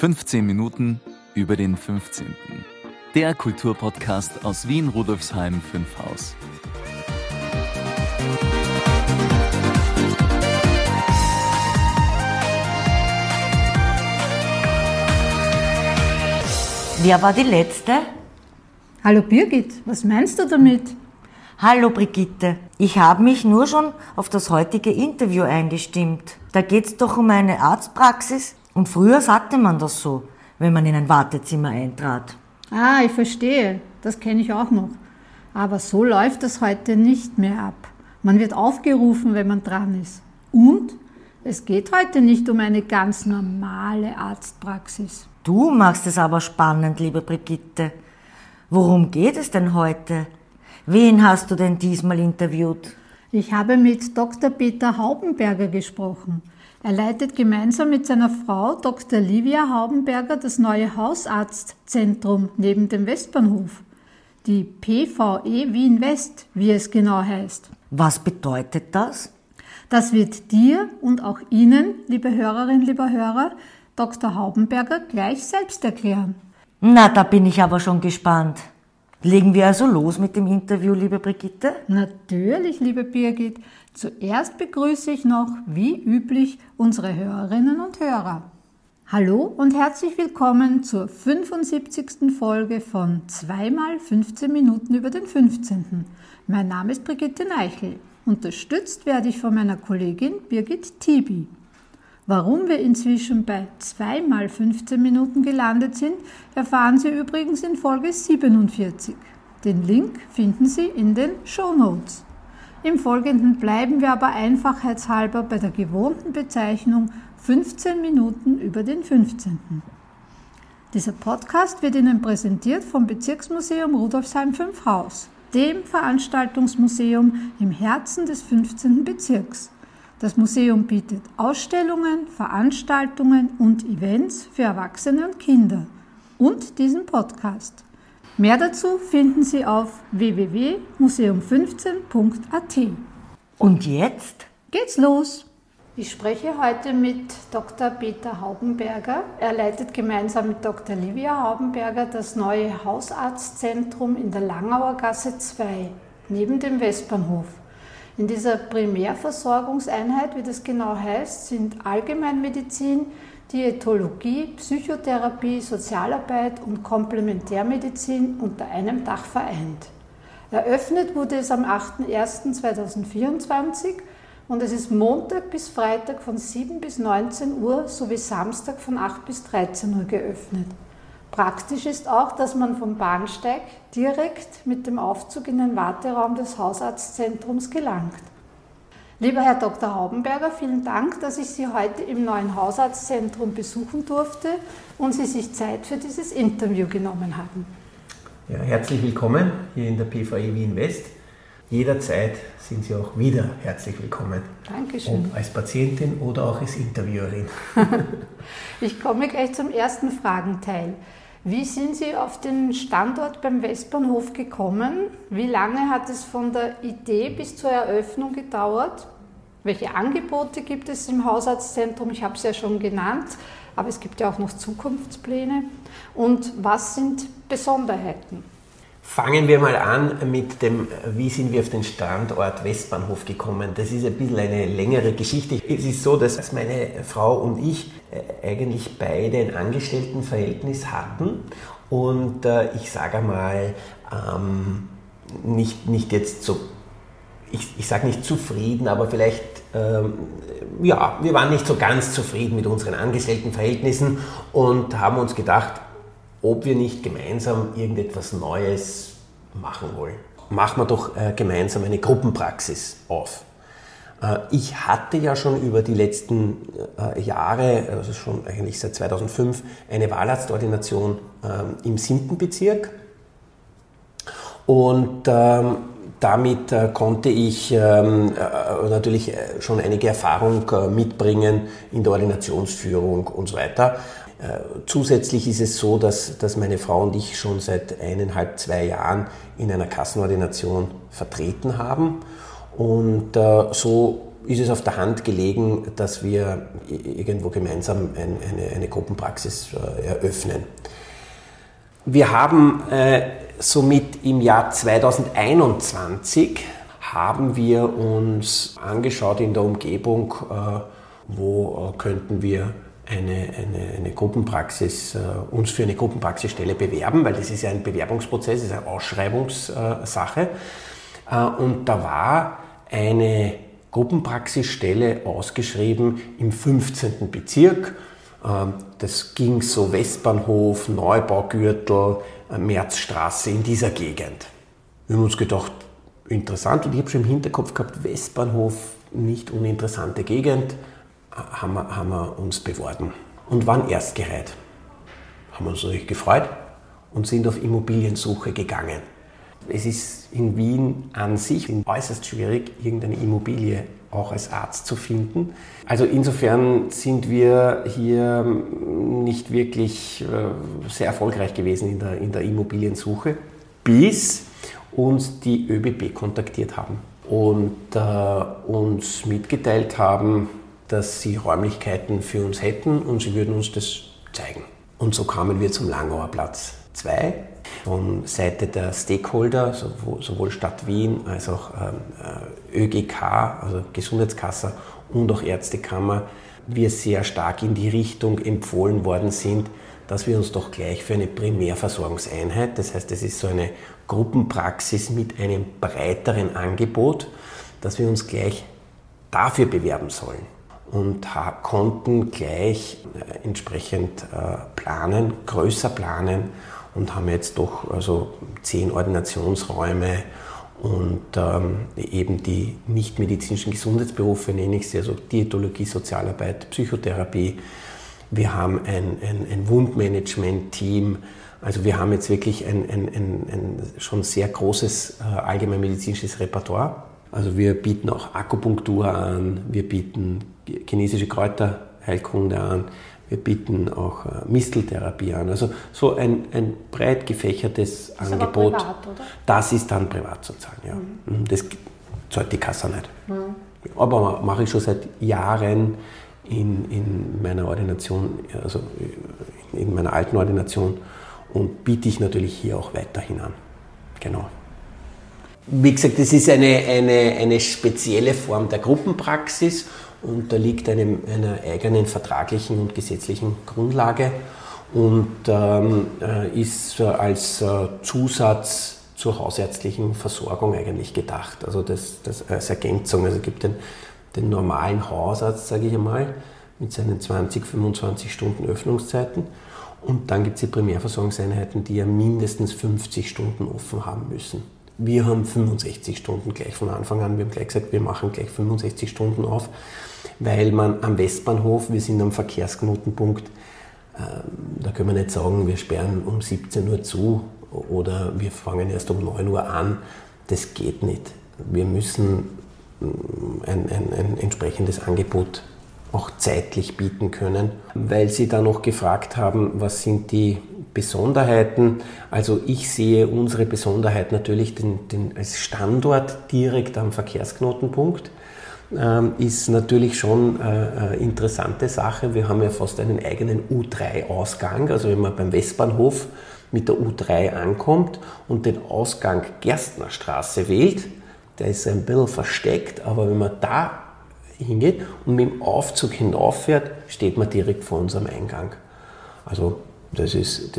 15 Minuten über den 15. Der Kulturpodcast aus Wien Rudolfsheim 5 Haus. Wer war die Letzte? Hallo Birgit, was meinst du damit? Hallo Brigitte, ich habe mich nur schon auf das heutige Interview eingestimmt. Da geht's doch um eine Arztpraxis und früher sagte man das so, wenn man in ein Wartezimmer eintrat. Ah, ich verstehe, das kenne ich auch noch. Aber so läuft das heute nicht mehr ab. Man wird aufgerufen, wenn man dran ist. Und es geht heute nicht um eine ganz normale Arztpraxis. Du machst es aber spannend, liebe Brigitte. Worum geht es denn heute? Wen hast du denn diesmal interviewt? Ich habe mit Dr. Peter Haubenberger gesprochen. Er leitet gemeinsam mit seiner Frau Dr. Livia Haubenberger das neue Hausarztzentrum neben dem Westbahnhof. Die PVE Wien West, wie es genau heißt. Was bedeutet das? Das wird dir und auch Ihnen, liebe Hörerinnen, lieber Hörer, Dr. Haubenberger gleich selbst erklären. Na, da bin ich aber schon gespannt. Legen wir also los mit dem Interview, liebe Brigitte? Natürlich, liebe Birgit. Zuerst begrüße ich noch, wie üblich, unsere Hörerinnen und Hörer. Hallo und herzlich willkommen zur 75. Folge von 2x15 Minuten über den 15. Mein Name ist Brigitte Neichel. Unterstützt werde ich von meiner Kollegin Birgit Tibi. Warum wir inzwischen bei 2x15 Minuten gelandet sind, erfahren Sie übrigens in Folge 47. Den Link finden Sie in den Shownotes. Im Folgenden bleiben wir aber einfachheitshalber bei der gewohnten Bezeichnung 15 Minuten über den 15. Dieser Podcast wird Ihnen präsentiert vom Bezirksmuseum Rudolfsheim 5 Haus, dem Veranstaltungsmuseum im Herzen des 15. Bezirks. Das Museum bietet Ausstellungen, Veranstaltungen und Events für Erwachsene und Kinder und diesen Podcast. Mehr dazu finden Sie auf www.museum15.at. Und jetzt geht's los! Ich spreche heute mit Dr. Peter Haubenberger. Er leitet gemeinsam mit Dr. Livia Haubenberger das neue Hausarztzentrum in der Langauer Gasse 2, neben dem Westbahnhof. In dieser Primärversorgungseinheit, wie das genau heißt, sind Allgemeinmedizin, Diätologie, Psychotherapie, Sozialarbeit und Komplementärmedizin unter einem Dach vereint. Eröffnet wurde es am 8.01.2024 und es ist Montag bis Freitag von 7 bis 19 Uhr sowie Samstag von 8 bis 13 Uhr geöffnet. Praktisch ist auch, dass man vom Bahnsteig direkt mit dem Aufzug in den Warteraum des Hausarztzentrums gelangt. Lieber Herr Dr. Haubenberger, vielen Dank, dass ich Sie heute im neuen Hausarztzentrum besuchen durfte und Sie sich Zeit für dieses Interview genommen haben. Ja, herzlich willkommen hier in der PVE Wien West. Jederzeit sind Sie auch wieder herzlich willkommen. Dankeschön. Ob als Patientin oder auch als Interviewerin. Ich komme gleich zum ersten Fragenteil. Wie sind Sie auf den Standort beim Westbahnhof gekommen? Wie lange hat es von der Idee bis zur Eröffnung gedauert? Welche Angebote gibt es im Hausarztzentrum? Ich habe es ja schon genannt, aber es gibt ja auch noch Zukunftspläne. Und was sind Besonderheiten? Fangen wir mal an mit dem, wie sind wir auf den Standort Westbahnhof gekommen. Das ist ein bisschen eine längere Geschichte. Es ist so, dass meine Frau und ich eigentlich beide ein Angestelltenverhältnis hatten und ich sage mal, nicht jetzt so, ich sage nicht zufrieden, aber vielleicht, ja, wir waren nicht so ganz zufrieden mit unseren Angestelltenverhältnissen und haben uns gedacht, ob wir nicht gemeinsam irgendetwas Neues machen wollen. Machen wir doch gemeinsam eine Gruppenpraxis auf. Ich hatte ja schon über die letzten Jahre, also schon eigentlich seit 2005, eine Wahlarztordination im 7. Bezirk. Und damit konnte ich natürlich schon einige Erfahrung mitbringen in der Ordinationsführung und so weiter. Zusätzlich ist es so, dass meine Frau und ich schon seit 1,5, 2 Jahren in einer Kassenordination vertreten haben und so ist es auf der Hand gelegen, dass wir irgendwo gemeinsam eine Gruppenpraxis eröffnen. Wir haben somit im Jahr 2021 haben wir uns angeschaut in der Umgebung, wo könnten wir eine Gruppenpraxis, uns für eine Gruppenpraxisstelle bewerben, weil das ist ja ein Bewerbungsprozess, das ist eine Ausschreibungssache. Und da war eine Gruppenpraxisstelle ausgeschrieben im 15. Bezirk. Das ging so Westbahnhof, Neubaugürtel, Märzstraße in dieser Gegend. Wir haben uns gedacht, interessant, und ich habe schon im Hinterkopf gehabt, Westbahnhof, nicht uninteressante Gegend, haben wir uns beworben und waren erstgereiht. Haben uns natürlich gefreut und sind auf Immobiliensuche gegangen. Es ist in Wien an sich äußerst schwierig, irgendeine Immobilie auch als Arzt zu finden. Also insofern sind wir hier nicht wirklich sehr erfolgreich gewesen in der Immobiliensuche, bis uns die ÖBB kontaktiert haben und uns mitgeteilt haben, dass sie Räumlichkeiten für uns hätten und sie würden uns das zeigen. Und so kamen wir zum Langauer Platz 2. Von Seite der Stakeholder, sowohl Stadt Wien als auch ÖGK, also Gesundheitskasse und auch Ärztekammer, wir sehr stark in die Richtung empfohlen worden sind, dass wir uns doch gleich für eine Primärversorgungseinheit, das heißt, es ist so eine Gruppenpraxis mit einem breiteren Angebot, dass wir uns gleich dafür bewerben sollen. Und konnten gleich entsprechend planen, größer planen und haben jetzt doch also 10 Ordinationsräume und eben die nichtmedizinischen Gesundheitsberufe, nenne ich sie, also Diätologie, Sozialarbeit, Psychotherapie. Wir haben ein Wundmanagement-Team. Also wir haben jetzt wirklich ein schon sehr großes allgemeinmedizinisches Repertoire. Also wir bieten auch Akupunktur an, wir bieten chinesische Kräuterheilkunde an, wir bieten auch Misteltherapie an. Also so ein breit gefächertes Angebot. Das ist aber privat, oder? Das ist dann privat zu zahlen, ja. Das zahlt die Kasse nicht. Aber mache ich schon seit Jahren in meiner Ordination, also in meiner alten Ordination, und biete ich natürlich hier auch weiterhin an. Genau. Wie gesagt, das ist eine spezielle Form der Gruppenpraxis und da liegt einer eigenen vertraglichen und gesetzlichen Grundlage und ist als Zusatz zur hausärztlichen Versorgung eigentlich gedacht. Also das als Ergänzung. Also es gibt den normalen Hausarzt, sage ich einmal, mit seinen 20, 25 Stunden Öffnungszeiten. Und dann gibt es die Primärversorgungseinheiten, die ja mindestens 50 Stunden offen haben müssen. Wir haben 65 Stunden gleich von Anfang an. Wir haben gleich gesagt, wir machen gleich 65 Stunden auf, weil man am Westbahnhof, wir sind am Verkehrsknotenpunkt, da können wir nicht sagen, wir sperren um 17 Uhr zu oder wir fangen erst um 9 Uhr an. Das geht nicht. Wir müssen ein entsprechendes Angebot auch zeitlich bieten können, weil Sie da noch gefragt haben, was sind die Besonderheiten. Also ich sehe unsere Besonderheit natürlich als Standort direkt am Verkehrsknotenpunkt. Ist natürlich schon eine interessante Sache. Wir haben ja fast einen eigenen U3-Ausgang. Also wenn man beim Westbahnhof mit der U3 ankommt und den Ausgang Gerstnerstraße wählt, der ist ein bisschen versteckt, aber wenn man da hingeht und mit dem Aufzug hinauffährt, steht man direkt vor unserem Eingang. Also das ist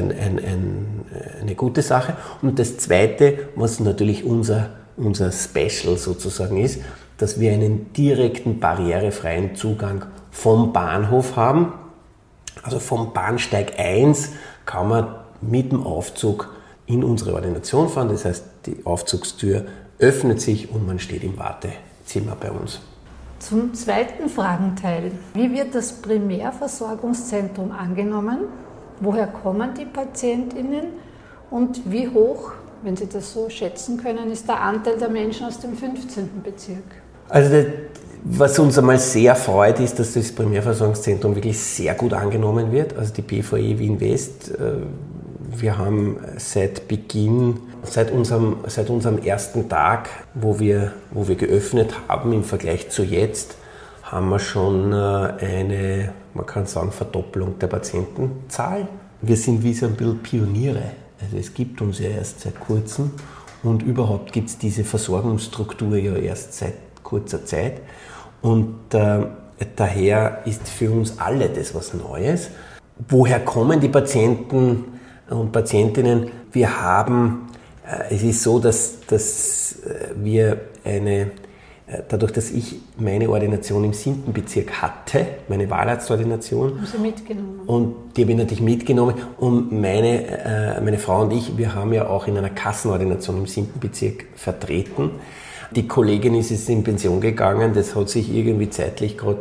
eine gute Sache. Und das Zweite, was natürlich unser Special sozusagen ist, dass wir einen direkten barrierefreien Zugang vom Bahnhof haben. Also vom Bahnsteig 1 kann man mit dem Aufzug in unsere Ordination fahren. Das heißt, die Aufzugstür öffnet sich und man steht im Wartezimmer bei uns. Zum zweiten Fragenteil. Wie wird das Primärversorgungszentrum angenommen? Woher kommen die PatientInnen? Und wie hoch, wenn Sie das so schätzen können, ist der Anteil der Menschen aus dem 15. Bezirk? Also was uns einmal sehr freut, ist, dass das Primärversorgungszentrum wirklich sehr gut angenommen wird. Also die BVE Wien West, wir haben seit Beginn seit unserem ersten Tag, wo wir geöffnet haben, im Vergleich zu jetzt, haben wir schon eine, man kann sagen, Verdopplung der Patientenzahl. Wir sind wie so ein bisschen Pioniere. Also es gibt uns ja erst seit kurzem und überhaupt gibt es diese Versorgungsstruktur ja erst seit kurzer Zeit. Und daher ist für uns alle das was Neues. Woher kommen die Patienten und Patientinnen? Wir haben, es ist so, dass wir dadurch, dass ich meine Ordination im 7. Bezirk hatte, meine Wahlarztordination. Haben Sie mitgenommen? Und die habe ich natürlich mitgenommen. Und meine Frau und ich, wir haben ja auch in einer Kassenordination im 7. Bezirk vertreten. Die Kollegin ist jetzt in Pension gegangen, das hat sich irgendwie zeitlich gerade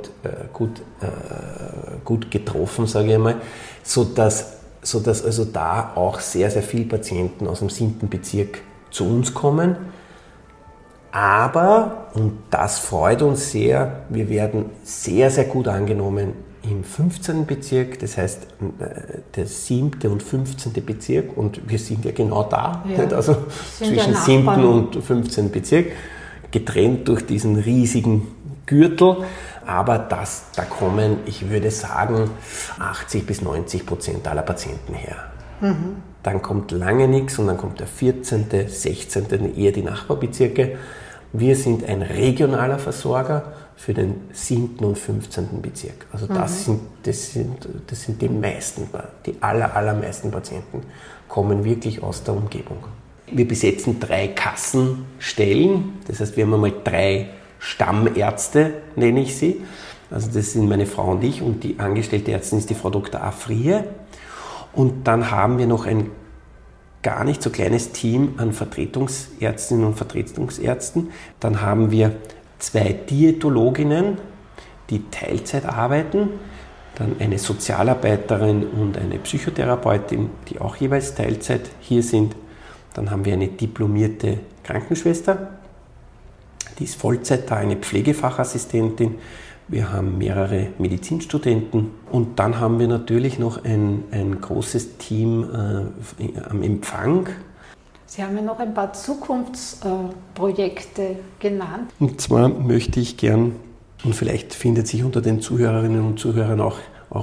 gut getroffen, sage ich einmal, sodass also da auch sehr, sehr viele Patienten aus dem 7. Bezirk zu uns kommen. Aber, und das freut uns sehr, wir werden sehr, sehr gut angenommen im 15. Bezirk, das heißt der 7. und 15. Bezirk, und wir sind ja genau da, nicht? Also zwischen 7. und 15. Bezirk, getrennt durch diesen riesigen Gürtel, aber da kommen, ich würde sagen, 80-90% aller Patienten her. Mhm. Dann kommt lange nichts und dann kommt der 14., 16., eher die Nachbarbezirke. Wir sind ein regionaler Versorger für den 7. und 15. Bezirk. Also das sind die meisten, die allermeisten Patienten kommen wirklich aus der Umgebung. Wir besetzen 3 Kassenstellen, das heißt, wir haben einmal 3 Stammärzte, nenne ich sie. Also das sind meine Frau und ich, und die angestellte Ärztin ist die Frau Dr. Afrie. Und dann haben wir noch ein gar nicht so kleines Team an Vertretungsärztinnen und Vertretungsärzten. Dann haben wir 2 Diätologinnen, die Teilzeit arbeiten, dann eine Sozialarbeiterin und eine Psychotherapeutin, die auch jeweils Teilzeit hier sind. Dann haben wir eine diplomierte Krankenschwester, die ist Vollzeit da, eine Pflegefachassistentin. Wir haben mehrere Medizinstudenten und dann haben wir natürlich noch ein großes Team am Empfang. Sie haben ja noch ein paar Zukunftsprojekte genannt. Und zwar möchte ich gern, und vielleicht findet sich unter den Zuhörerinnen und Zuhörern auch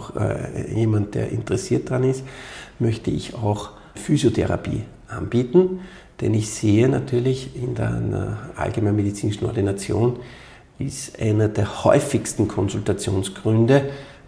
jemand, der interessiert daran ist, möchte ich auch Physiotherapie anbieten, denn ich sehe natürlich in der allgemeinmedizinischen Ordination ist einer der häufigsten Konsultationsgründe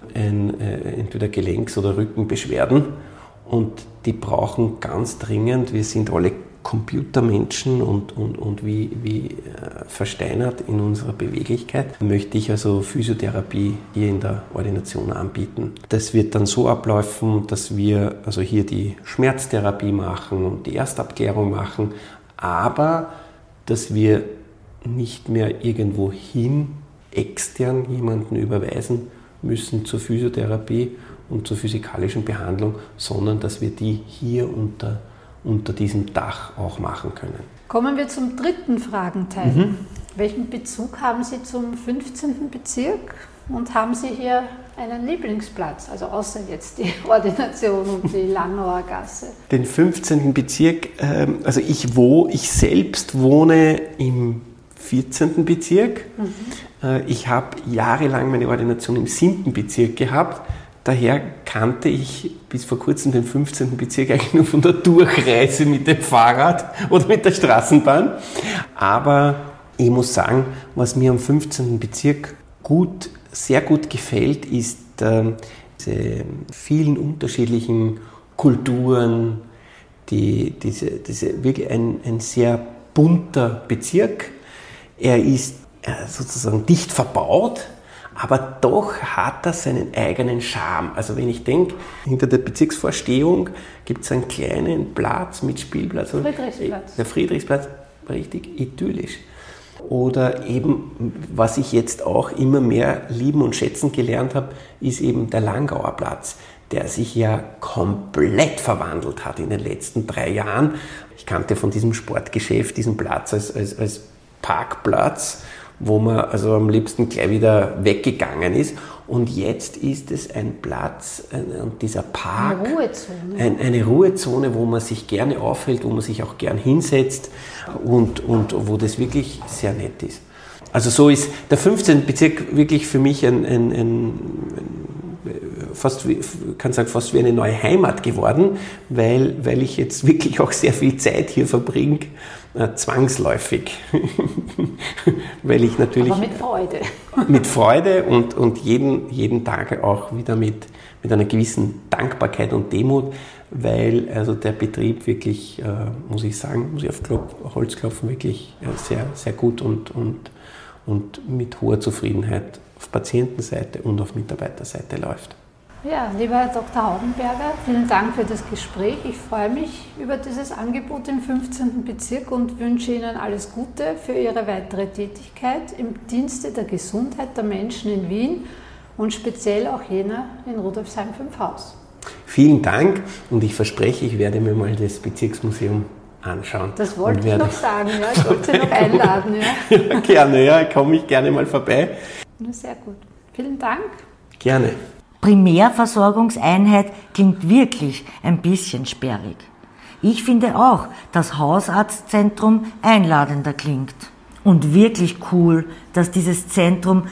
entweder Gelenks- oder Rückenbeschwerden, und die brauchen ganz dringend, wir sind alle Computermenschen und wie versteinert in unserer Beweglichkeit, möchte ich also Physiotherapie hier in der Ordination anbieten. Das wird dann so ablaufen, dass wir also hier die Schmerztherapie machen und die Erstabklärung machen, aber dass wir nicht mehr irgendwo hin extern jemanden überweisen müssen zur Physiotherapie und zur physikalischen Behandlung, sondern dass wir die hier unter diesem Dach auch machen können. Kommen wir zum 3. Fragenteil. Welchen Bezug haben Sie zum 15. Bezirk und haben Sie hier einen Lieblingsplatz, also außer jetzt die Ordination und die Langauer Gasse? Den 15. Bezirk, also ich selbst wohne im 14. Bezirk. Ich habe jahrelang meine Ordination im 7. Bezirk gehabt. Daher kannte ich bis vor kurzem den 15. Bezirk eigentlich nur von der Durchreise mit dem Fahrrad oder mit der Straßenbahn. Aber ich muss sagen, was mir am 15. Bezirk sehr gut gefällt, ist diese vielen unterschiedlichen Kulturen, diese wirklich ein sehr bunter Bezirk. Er ist sozusagen dicht verbaut, aber doch hat er seinen eigenen Charme. Also wenn ich denke, hinter der Bezirksvorstehung gibt es einen kleinen Platz mit Spielplatz. Friedrichsplatz. Der Friedrichsplatz, richtig idyllisch. Oder eben, was ich jetzt auch immer mehr lieben und schätzen gelernt habe, ist eben der Langauer Platz, der sich ja komplett verwandelt hat in den letzten 3 Jahren. Ich kannte von diesem Sportgeschäft diesen Platz als Parkplatz wo man also am liebsten gleich wieder weggegangen ist. Und jetzt ist es ein Platz und dieser Park, eine Ruhezone, wo man sich gerne aufhält, wo man sich auch gern hinsetzt und wo das wirklich sehr nett ist. Also so ist der 15. Bezirk wirklich für mich fast wie eine neue Heimat geworden, weil ich jetzt wirklich auch sehr viel Zeit hier verbringe, zwangsläufig. Weil ich natürlich... Aber mit Freude. Mit Freude und jeden Tag auch wieder mit einer gewissen Dankbarkeit und Demut, weil also der Betrieb wirklich, muss ich auf Holz klopfen, wirklich sehr, sehr gut und mit hoher Zufriedenheit auf Patientenseite und auf Mitarbeiterseite läuft. Ja, lieber Herr Dr. Haubenberger, vielen Dank für das Gespräch. Ich freue mich über dieses Angebot im 15. Bezirk und wünsche Ihnen alles Gute für Ihre weitere Tätigkeit im Dienste der Gesundheit der Menschen in Wien und speziell auch jener in Rudolfsheim 5 Haus. Vielen Dank und ich verspreche, ich werde mir mal das Bezirksmuseum anschauen. Das wollte ich noch sagen, ja. Ich wollte Sie noch einladen. Ja. Ja, gerne, ja, komme ich gerne mal vorbei. Sehr gut. Vielen Dank. Gerne. Primärversorgungseinheit klingt wirklich ein bisschen sperrig. Ich finde auch, dass Hausarztzentrum einladender klingt. Und wirklich cool, dass dieses Zentrum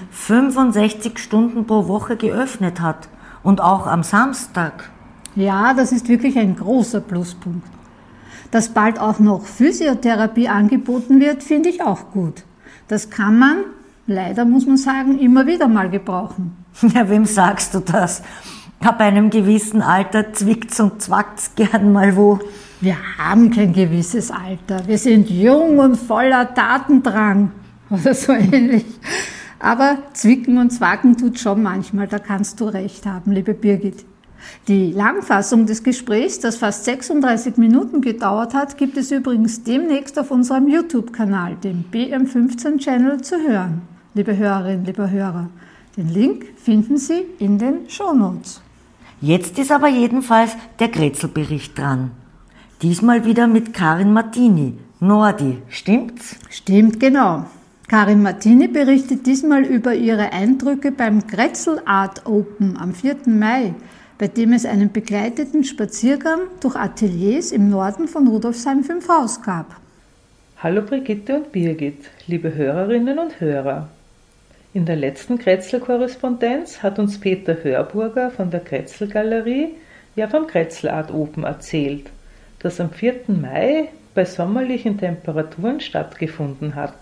65 Stunden pro Woche geöffnet hat. Und auch am Samstag. Ja, das ist wirklich ein großer Pluspunkt. Dass bald auch noch Physiotherapie angeboten wird, finde ich auch gut. Das kann man, leider muss man sagen, immer wieder mal gebrauchen. Ja, wem sagst du das? Ab einem gewissen Alter zwickt's und zwackt's gern mal wo. Wir haben kein gewisses Alter. Wir sind jung und voller Tatendrang. Oder so ähnlich. Aber zwicken und zwacken tut schon manchmal, da kannst du recht haben, liebe Birgit. Die Langfassung des Gesprächs, das fast 36 Minuten gedauert hat, gibt es übrigens demnächst auf unserem YouTube-Kanal, dem BM15-Channel, zu hören. Liebe Hörerinnen, lieber Hörer, den Link finden Sie in den Shownotes. Jetzt ist aber jedenfalls der Grätzl-Bericht dran. Diesmal wieder mit Karin Martini, Nordi, stimmt's? Stimmt, genau. Karin Martini berichtet diesmal über ihre Eindrücke beim Grätzl Art Open am 4. Mai, bei dem es einen begleiteten Spaziergang durch Ateliers im Norden von Rudolfsheim 5 Haus gab. Hallo Brigitte und Birgit, liebe Hörerinnen und Hörer. In der letzten Grätzl-Korrespondenz hat uns Peter Hörburger von der Grätzl-Galerie vom Grätzl Art Open erzählt, das am 4. Mai bei sommerlichen Temperaturen stattgefunden hat.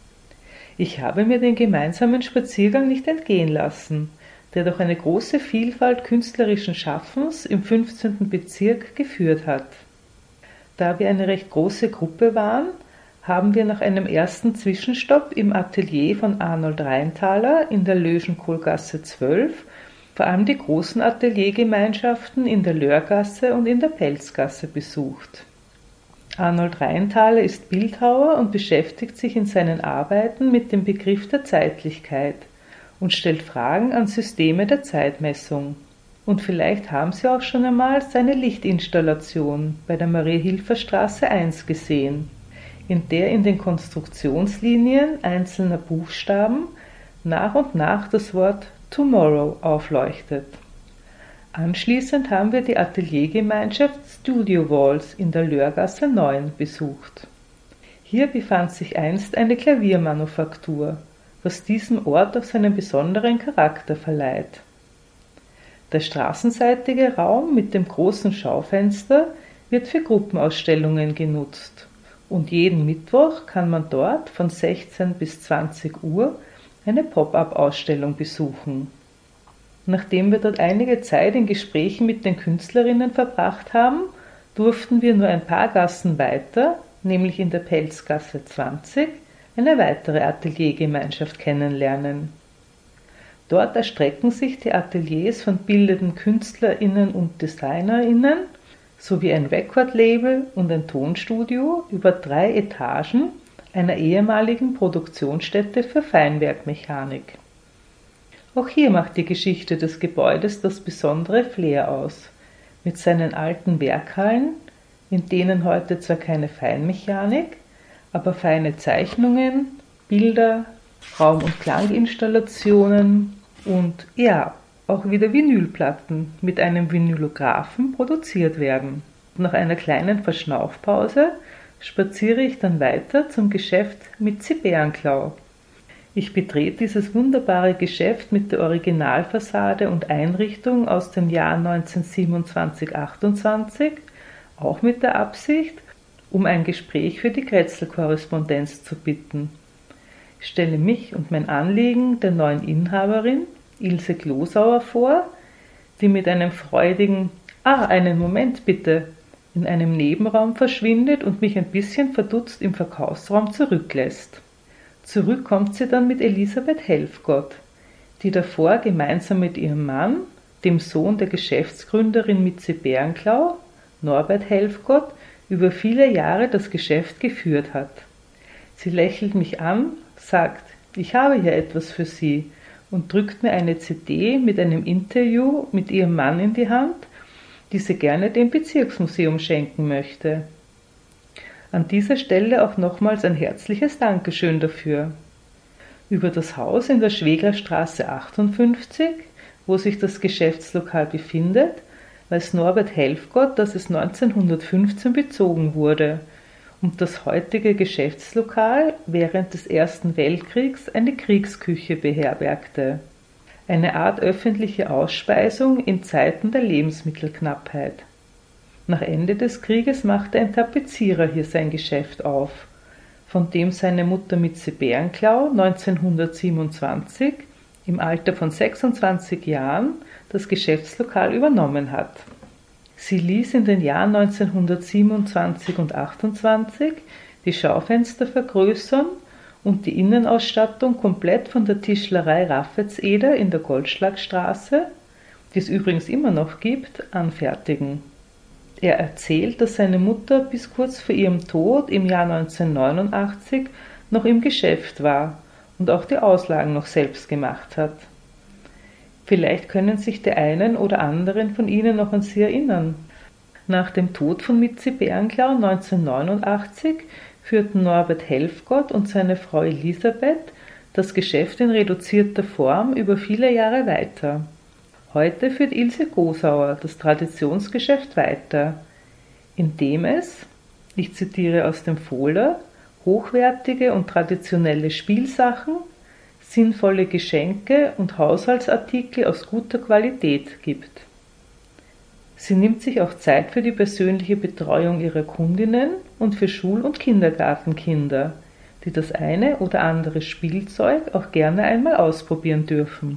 Ich habe mir den gemeinsamen Spaziergang nicht entgehen lassen, der durch eine große Vielfalt künstlerischen Schaffens im 15. Bezirk geführt hat. Da wir eine recht große Gruppe waren, haben wir nach einem ersten Zwischenstopp im Atelier von Arnold Rheintaler in der Löschenkohlgasse 12 vor allem die großen Ateliergemeinschaften in der Lörgasse und in der Pelzgasse besucht. Arnold Rheintaler ist Bildhauer und beschäftigt sich in seinen Arbeiten mit dem Begriff der Zeitlichkeit und stellt Fragen an Systeme der Zeitmessung. Und vielleicht haben Sie auch schon einmal seine Lichtinstallation bei der Marie-Hilfer-Straße 1 gesehen, in der in den Konstruktionslinien einzelner Buchstaben nach und nach das Wort Tomorrow aufleuchtet. Anschließend haben wir die Ateliergemeinschaft Studio Walls in der Lörgasse 9 besucht. Hier befand sich einst eine Klaviermanufaktur, was diesem Ort auch seinen besonderen Charakter verleiht. Der straßenseitige Raum mit dem großen Schaufenster wird für Gruppenausstellungen genutzt und jeden Mittwoch kann man dort von 16 bis 20 Uhr eine Pop-up-Ausstellung besuchen. Nachdem wir dort einige Zeit in Gesprächen mit den Künstlerinnen verbracht haben, durften wir nur ein paar Gassen weiter, nämlich in der Pelzgasse 20, eine weitere Ateliergemeinschaft kennenlernen. Dort erstrecken sich die Ateliers von bildenden KünstlerInnen und DesignerInnen sowie ein Record-Label und ein Tonstudio über 3 Etagen einer ehemaligen Produktionsstätte für Feinwerkmechanik. Auch hier macht die Geschichte des Gebäudes das besondere Flair aus, mit seinen alten Werkhallen, in denen heute zwar keine Feinmechanik, aber feine Zeichnungen, Bilder, Raum- und Klanginstallationen und ja, auch wieder Vinylplatten mit einem Vinylographen produziert werden. Nach einer kleinen Verschnaufpause spaziere ich dann weiter zum Geschäft Mitzi Bärenklau. Ich betrete dieses wunderbare Geschäft mit der Originalfassade und Einrichtung aus dem Jahr 1927-28, auch mit der Absicht, um ein Gespräch für die Kretzel-Korrespondenz zu bitten. Ich stelle mich und mein Anliegen der neuen Inhaberin, Ilse Glosauer, vor, die mit einem freudigen einen Moment bitte in einem Nebenraum verschwindet und mich ein bisschen verdutzt im Verkaufsraum zurücklässt. Zurück kommt sie dann mit Elisabeth Helfgott, die davor gemeinsam mit ihrem Mann, dem Sohn der Geschäftsgründerin Mitzi Bärenklau, Norbert Helfgott, über viele Jahre das Geschäft geführt hat. Sie lächelt mich an, sagt, ich habe hier etwas für Sie und drückt mir eine CD mit einem Interview mit ihrem Mann in die Hand, die sie gerne dem Bezirksmuseum schenken möchte. An dieser Stelle auch nochmals ein herzliches Dankeschön dafür. Über das Haus in der Schweglerstraße 58, wo sich das Geschäftslokal befindet, weiß Norbert Helfgott, dass es 1915 bezogen wurde und das heutige Geschäftslokal während des Ersten Weltkriegs eine Kriegsküche beherbergte. Eine Art öffentliche Ausspeisung in Zeiten der Lebensmittelknappheit. Nach Ende des Krieges machte ein Tapezierer hier sein Geschäft auf, von dem seine Mutter Mitzi Bärenklau 1927 im Alter von 26 Jahren das Geschäftslokal übernommen hat. Sie ließ in den Jahren 1927 und 28 die Schaufenster vergrößern und die Innenausstattung komplett von der Tischlerei Raffetseder in der Goldschlagstraße, die es übrigens immer noch gibt, anfertigen. Er erzählt, dass seine Mutter bis kurz vor ihrem Tod im Jahr 1989 noch im Geschäft war und auch die Auslagen noch selbst gemacht hat. Vielleicht können sich die einen oder anderen von Ihnen noch an sie erinnern. Nach dem Tod von Mitzi Bärenklau 1989 führten Norbert Helfgott und seine Frau Elisabeth das Geschäft in reduzierter Form über viele Jahre weiter. Heute führt Ilse Glosauer das Traditionsgeschäft weiter, indem es, ich zitiere aus dem Fohler, hochwertige und traditionelle Spielsachen, sinnvolle Geschenke und Haushaltsartikel aus guter Qualität gibt. Sie nimmt sich auch Zeit für die persönliche Betreuung ihrer Kundinnen und für Schul- und Kindergartenkinder, die das eine oder andere Spielzeug auch gerne einmal ausprobieren dürfen.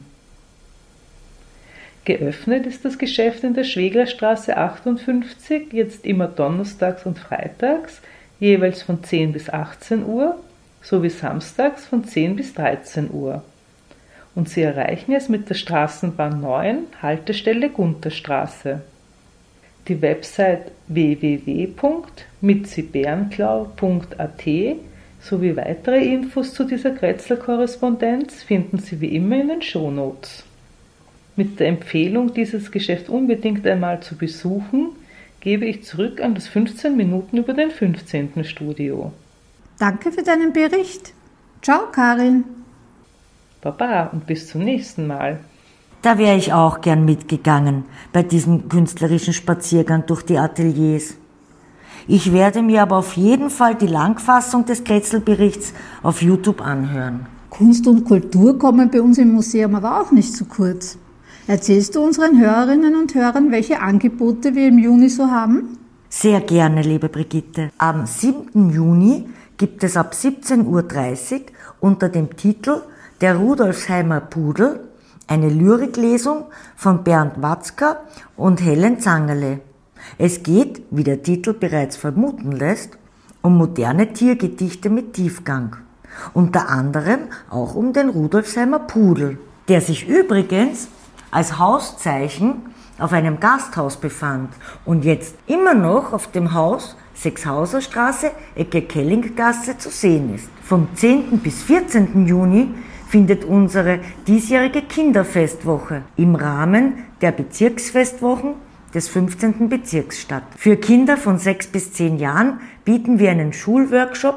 Geöffnet ist das Geschäft in der Schweglerstraße 58 jetzt immer donnerstags und freitags, jeweils von 10 bis 18 Uhr, sowie samstags von 10 bis 13 Uhr. Und Sie erreichen es mit der Straßenbahn 9, Haltestelle Gunterstraße. Die Website www.mitzibärenklau.at sowie weitere Infos zu dieser Kretzel-Korrespondenz finden Sie wie immer in den Shownotes. Mit der Empfehlung, dieses Geschäft unbedingt einmal zu besuchen, gebe ich zurück an das 15 Minuten über den 15. Studio. Danke für deinen Bericht. Ciao, Karin. Baba und bis zum nächsten Mal. Da wäre ich auch gern mitgegangen bei diesem künstlerischen Spaziergang durch die Ateliers. Ich werde mir aber auf jeden Fall die Langfassung des Kretzel-Berichts auf YouTube anhören. Kunst und Kultur kommen bei uns im Museum aber auch nicht zu kurz. Erzählst du unseren Hörerinnen und Hörern, welche Angebote wir im Juni so haben? Sehr gerne, liebe Brigitte. Am 7. Juni gibt es ab 17:30 Uhr unter dem Titel Der Rudolfsheimer Pudel eine Lyriklesung von Bernd Watzka und Helen Zangerle. Es geht, wie der Titel bereits vermuten lässt, um moderne Tiergedichte mit Tiefgang. Unter anderem auch um den Rudolfsheimer Pudel, der sich übrigens als Hauszeichen auf einem Gasthaus befand und jetzt immer noch auf dem Haus Sechshauserstraße, Ecke Kellinggasse zu sehen ist. Vom 10. bis 14. Juni findet unsere diesjährige Kinderfestwoche im Rahmen der Bezirksfestwochen des 15. Bezirks statt. Für Kinder von 6 bis 10 Jahren bieten wir einen Schulworkshop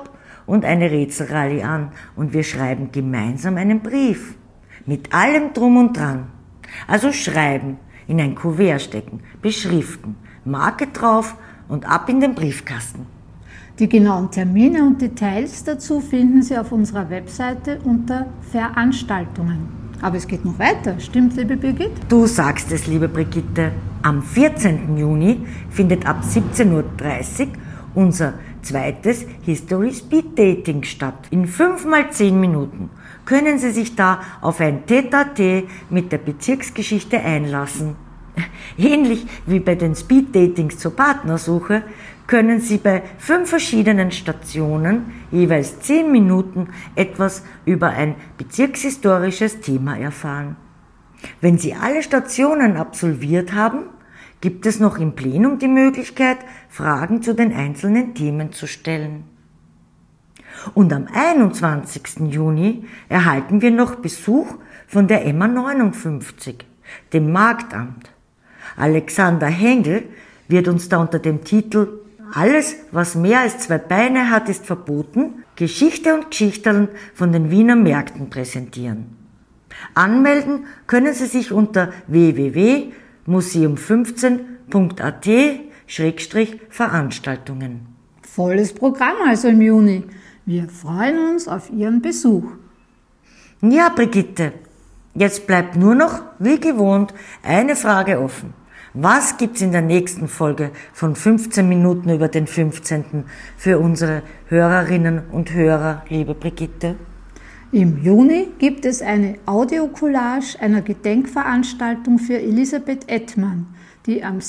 und eine Rätselrallye an und wir schreiben gemeinsam einen Brief. Mit allem Drum und Dran. Also schreiben, in ein Kuvert stecken, beschriften, Marke drauf und ab in den Briefkasten. Die genauen Termine und Details dazu finden Sie auf unserer Webseite unter Veranstaltungen. Aber es geht noch weiter, stimmt, liebe Birgit? Du sagst es, liebe Brigitte. Am 14. Juni findet ab 17.30 Uhr unser zweites History Speed Dating statt. In 5x10 Minuten können Sie sich da auf ein Tête-à-Tête mit der Bezirksgeschichte einlassen. Ähnlich wie bei den Speed Datings zur Partnersuche können Sie bei 5 verschiedenen Stationen jeweils 10 Minuten etwas über ein bezirkshistorisches Thema erfahren. Wenn Sie alle Stationen absolviert haben, gibt es noch im Plenum die Möglichkeit, Fragen zu den einzelnen Themen zu stellen. Und am 21. Juni erhalten wir noch Besuch von der Emma 59, dem Marktamt. Alexander Hengel wird uns da unter dem Titel Alles, was mehr als 2 Beine hat, ist verboten, Geschichte und Geschichteln von den Wiener Märkten präsentieren. Anmelden können Sie sich unter www.museum15.at/Veranstaltungen. Volles Programm also im Juni. Wir freuen uns auf Ihren Besuch. Ja, Brigitte, jetzt bleibt nur noch, wie gewohnt, eine Frage offen. Was gibt's in der nächsten Folge von 15 Minuten über den 15. für unsere Hörerinnen und Hörer, liebe Brigitte? Im Juni gibt es eine Audiocollage einer Gedenkveranstaltung für Elisabeth Ettmann, die am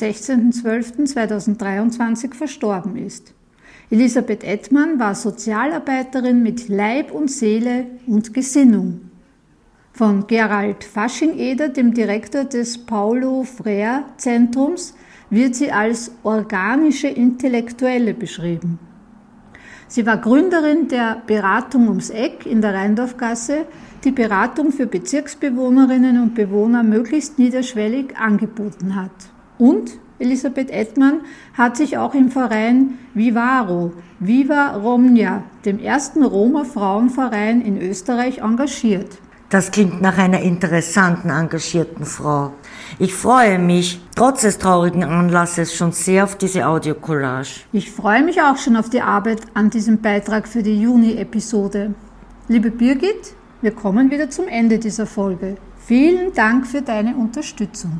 16.12.2023 verstorben ist. Elisabeth Ettmann war Sozialarbeiterin mit Leib und Seele und Gesinnung. Von Gerald Fasching-Eder, dem Direktor des Paulo Freire Zentrums, wird sie als organische Intellektuelle beschrieben. Sie war Gründerin der Beratung ums Eck in der Rheindorfgasse, die Beratung für Bezirksbewohnerinnen und Bewohner möglichst niederschwellig angeboten hat. Und Elisabeth Ettmann hat sich auch im Verein Vivaro, Viva Romnia, dem ersten Roma-Frauenverein in Österreich, engagiert. Das klingt nach einer interessanten, engagierten Frau. Ich freue mich, trotz des traurigen Anlasses, schon sehr auf diese Audiocollage. Ich freue mich auch schon auf die Arbeit an diesem Beitrag für die Juni-Episode. Liebe Birgit, wir kommen wieder zum Ende dieser Folge. Vielen Dank für deine Unterstützung.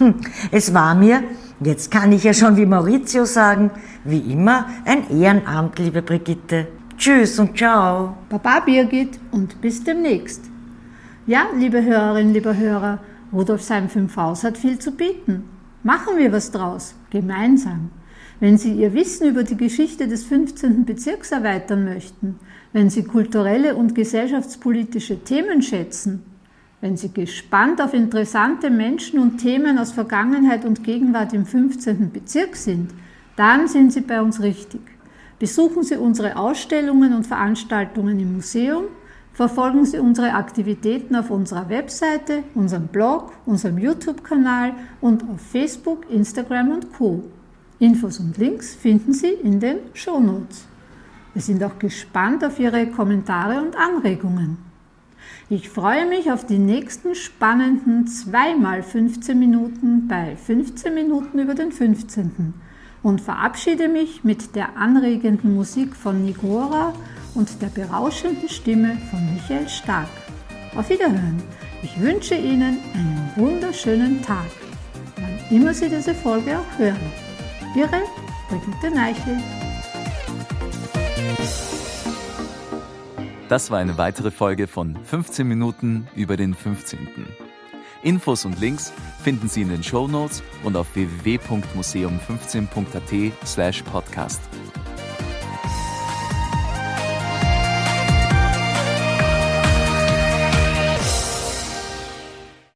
Es war mir, jetzt kann ich ja schon wie Maurizio sagen, wie immer ein Ehrenamt, liebe Brigitte. Tschüss und ciao. Baba Birgit und bis demnächst. Ja, liebe Hörerinnen, liebe Hörer, Rudolfsheim 5 Haus hat viel zu bieten. Machen wir was draus, gemeinsam. Wenn Sie Ihr Wissen über die Geschichte des 15. Bezirks erweitern möchten, wenn Sie kulturelle und gesellschaftspolitische Themen schätzen, wenn Sie gespannt auf interessante Menschen und Themen aus Vergangenheit und Gegenwart im 15. Bezirk sind, dann sind Sie bei uns richtig. Besuchen Sie unsere Ausstellungen und Veranstaltungen im Museum, verfolgen Sie unsere Aktivitäten auf unserer Webseite, unserem Blog, unserem YouTube-Kanal und auf Facebook, Instagram und Co. Infos und Links finden Sie in den Shownotes. Wir sind auch gespannt auf Ihre Kommentare und Anregungen. Ich freue mich auf die nächsten spannenden 2x15 Minuten bei 15 Minuten über den 15. und verabschiede mich mit der anregenden Musik von Nigora und der berauschenden Stimme von Michael Stark. Auf Wiederhören. Ich wünsche Ihnen einen wunderschönen Tag, wann immer Sie diese Folge auch hören. Ihre Brigitte Neichel. Das war eine weitere Folge von 15 Minuten über den 15. Infos und Links finden Sie in den Shownotes und auf www.museum15.at/podcast.